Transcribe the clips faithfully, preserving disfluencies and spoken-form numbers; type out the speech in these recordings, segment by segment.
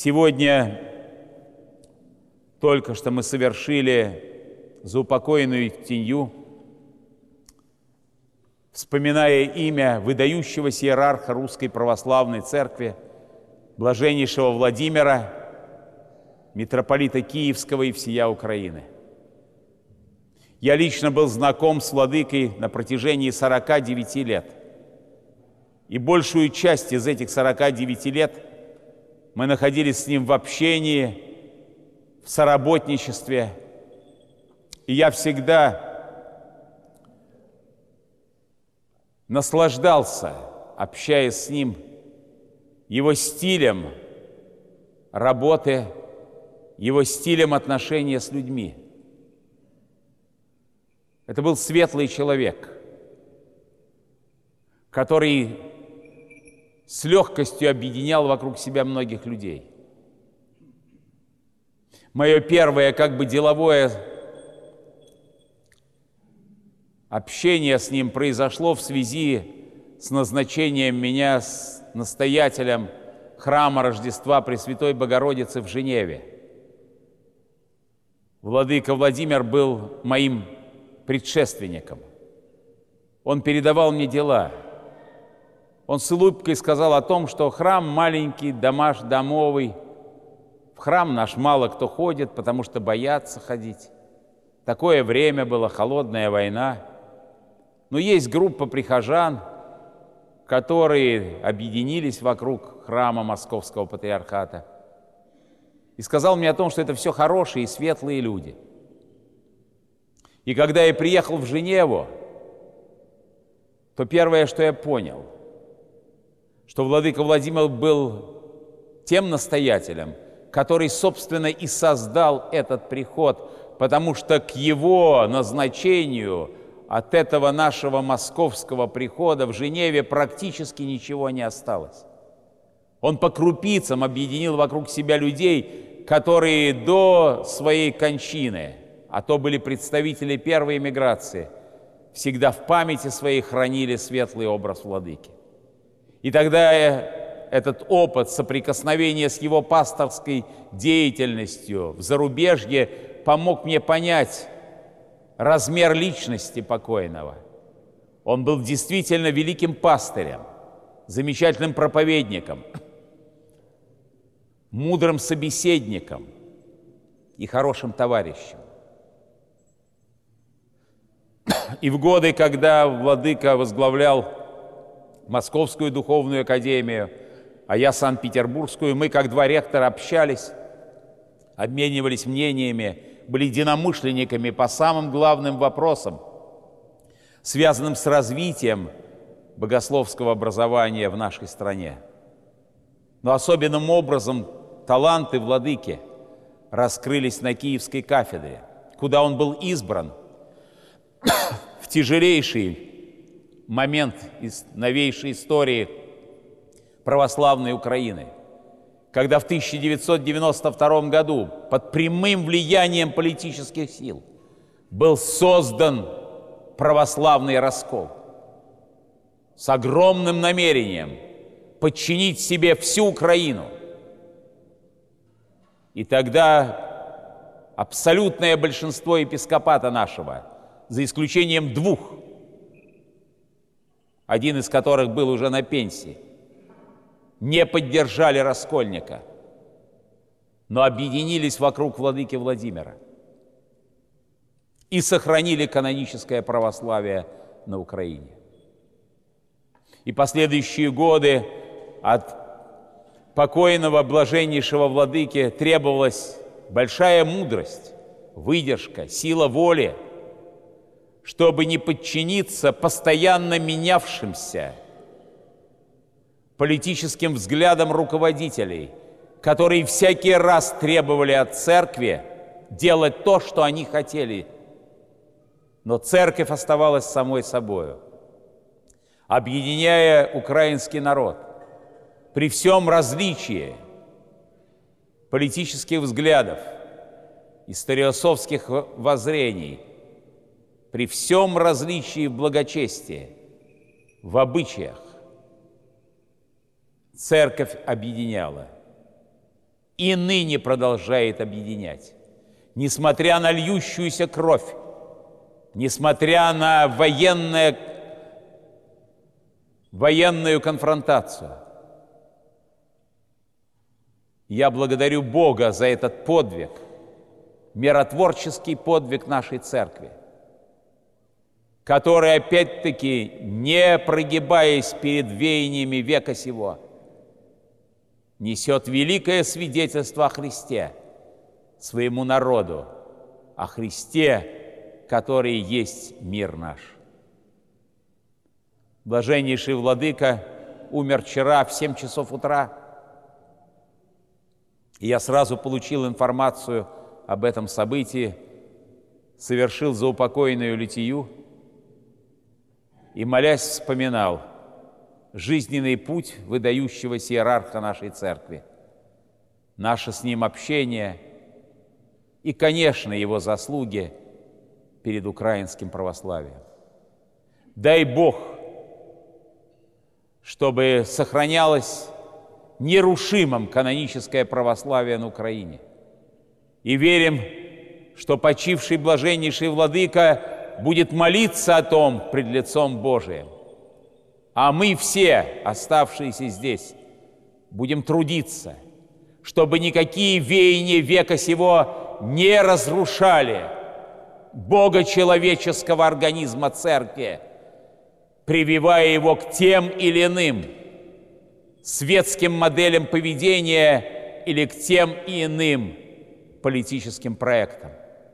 Сегодня только что мы совершили заупокоенную тенью, вспоминая имя выдающегося иерарха Русской Православной Церкви, блаженнейшего Владимира, митрополита Киевского и всея Украины. Я лично был знаком с владыкой на протяжении сорока девяти лет. И большую часть из этих сорока девяти лет мы находились с ним в общении, в соработничестве. И я всегда наслаждался, общаясь с ним, его стилем работы, его стилем отношения с людьми. Это был светлый человек, который с легкостью объединял вокруг себя многих людей. Мое первое, как бы деловое общение с ним произошло в связи с назначением меня с настоятелем храма Рождества Пресвятой Богородицы в Женеве. Владыка Владимир был моим предшественником. Он передавал мне дела. Он с улыбкой сказал о том, что храм маленький, домаш, домовый. В храм наш мало кто ходит, потому что боятся ходить. Такое время было, холодная война. Но есть группа прихожан, которые объединились вокруг храма Московского Патриархата. И сказал мне о том, что это все хорошие и светлые люди. И когда я приехал в Женеву, то первое, что я понял, что владыка Владимир был тем настоятелем, который, собственно, и создал этот приход, потому что к его назначению от этого нашего московского прихода в Женеве практически ничего не осталось. Он по крупицам объединил вокруг себя людей, которые до своей кончины, а то были представители первой эмиграции, всегда в памяти своей хранили светлый образ владыки. И тогда этот опыт соприкосновения с его пасторской деятельностью в зарубежье помог мне понять размер личности покойного. Он был действительно великим пастырем, замечательным проповедником, мудрым собеседником и хорошим товарищем. И в годы, когда владыка возглавлял Московскую духовную академию, а я Санкт-Петербургскую, мы, как два ректора, общались, обменивались мнениями, были единомышленниками по самым главным вопросам, связанным с развитием богословского образования в нашей стране. Но особенным образом таланты владыки раскрылись на Киевской кафедре, куда он был избран в тяжелейший момент из новейшей истории православной Украины, когда в тысяча девятьсот девяносто втором году под прямым влиянием политических сил был создан православный раскол с огромным намерением подчинить себе всю Украину. И тогда абсолютное большинство епископата нашего, за исключением двух, один из которых был уже на пенсии, не поддержали раскольника, но объединились вокруг владыки Владимира и сохранили каноническое православие на Украине. И последующие годы от покойного блаженнейшего владыки требовалась большая мудрость, выдержка, сила воли, чтобы не подчиниться постоянно менявшимся политическим взглядам руководителей, которые всякий раз требовали от церкви делать то, что они хотели. Но церковь оставалась самой собою, объединяя украинский народ при всем различии политических взглядов, историософских воззрений, при всем различии в благочестии, в обычаях, церковь объединяла и ныне продолжает объединять. Несмотря на льющуюся кровь, несмотря на военное, военную конфронтацию, я благодарю Бога за этот подвиг, миротворческий подвиг нашей церкви, который, опять-таки, не прогибаясь перед веяниями века сего, несет великое свидетельство о Христе своему народу, о Христе, который есть мир наш. Блаженнейший владыка умер вчера в семь часов утра, и я сразу получил информацию об этом событии, совершил заупокойную литию и, молясь, вспоминал жизненный путь выдающегося иерарха нашей церкви, наше с ним общение и, конечно, его заслуги перед украинским православием. Дай Бог, чтобы сохранялось нерушимым каноническое православие на Украине. И верим, что почивший блаженнейший владыка будет молиться о том пред лицом Божиим. А мы все, оставшиеся здесь, будем трудиться, чтобы никакие веяния века сего не разрушали богочеловеческого организма церкви, прививая его к тем или иным светским моделям поведения или к тем и иным политическим проектам.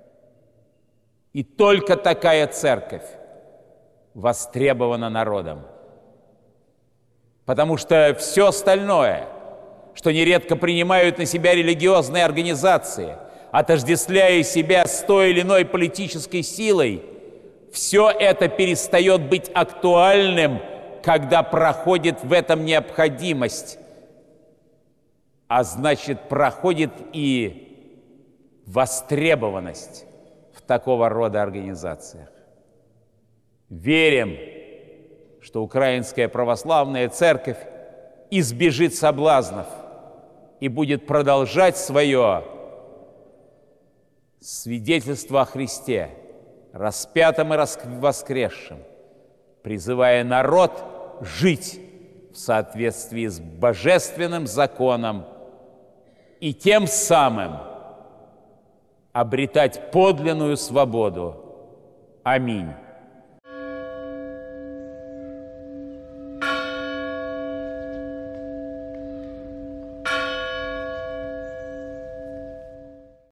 И только такая церковь востребована народом. Потому что все остальное, что нередко принимают на себя религиозные организации, отождествляя себя с той или иной политической силой, все это перестает быть актуальным, когда проходит в этом необходимость, а значит, проходит и востребованность в такого рода организациях. Верим, что Украинская православная церковь избежит соблазнов и будет продолжать свое свидетельство о Христе, распятом и воскресшем, призывая народ жить в соответствии с божественным законом и тем самым обретать подлинную свободу. Аминь.